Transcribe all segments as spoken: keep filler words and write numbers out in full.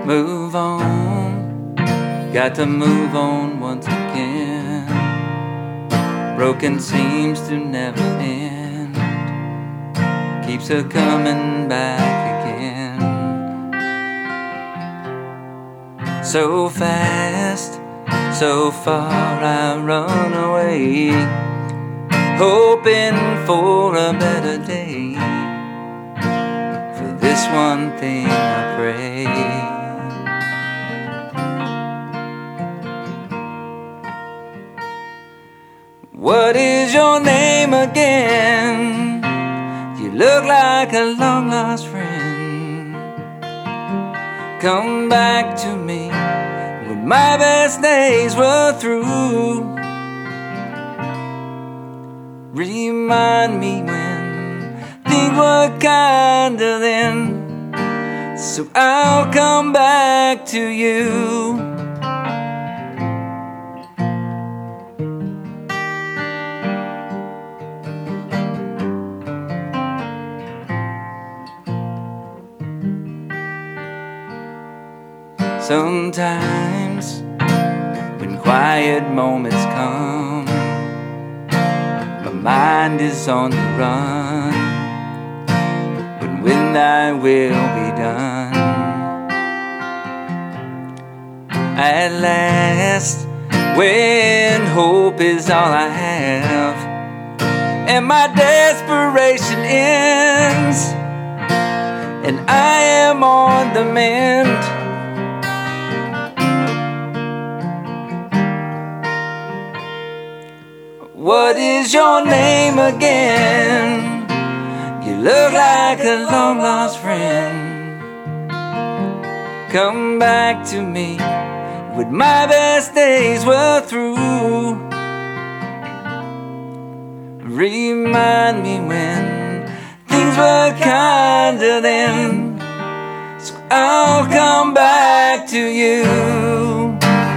Move on, got to move on once again. Broken seems to never end, keeps her coming back again. So fast, so far I run away, hoping for a better day. For this one thing I pray, what is your name again? You look like a long lost friend. Come back to me when my best days were through. Remind me when things were kinder then, so I'll come back to you. Sometimes when quiet moments come, my mind is on the run, but when thy will be done, at last, when hope is all I have and my desperation ends, and I am on the mend, what is your name again? You look like a long lost friend. Come back to me when my best days were through. Remind me when things were kinder then, so I'll come back to you.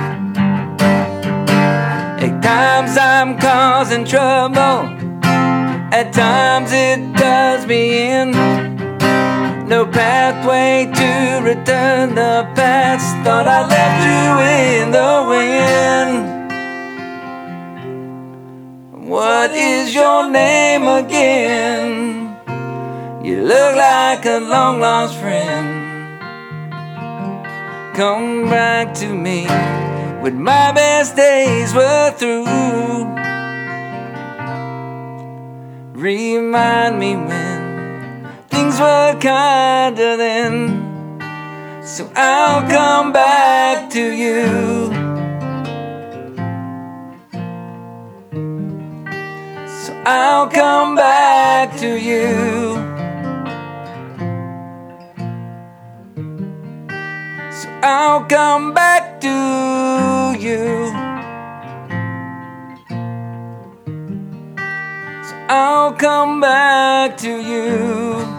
At times I'm causing trouble, at times it does me in. No pathway to return the past, thought I left you in the wind. What is your name again? You look like a long lost friend. Come back to me when my best days were through. Remind me when things were kinder then, so I'll come back to you. So I'll come back to you. So I'll come back to you. So I'll come back to you.